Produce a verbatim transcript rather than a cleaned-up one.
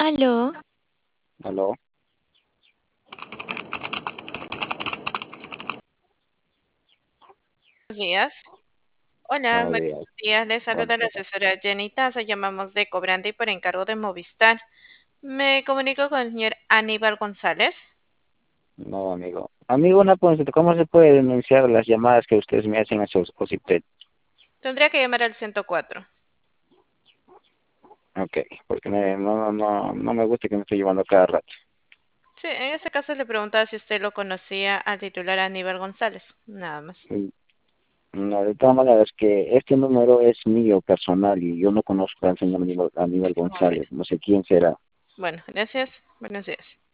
Aló, Aló, buenos días. Hola, buenos buenos días. días. Les Buenos saluda la días. asesora Jenny Taza. Llamamos de Cobrante y por encargo de Movistar. Me comunico con el señor Aníbal González. No, amigo. Amigo, una consulta. ¿Cómo se puede denunciar las llamadas que ustedes me hacen a su OSIPTED? Tendría que llamar al ciento cuatro. Ok, porque me- no, no, no, no me gusta que me esté llevando cada rato. Sí, en ese caso le preguntaba si usted lo conocía al titular Aníbal González. Nada más. Y, No, de todas maneras, que este número es mío personal y yo no conozco al señor Aníbal, Aníbal Un momento. González. No sé quién será. Bueno, gracias. Buenos días.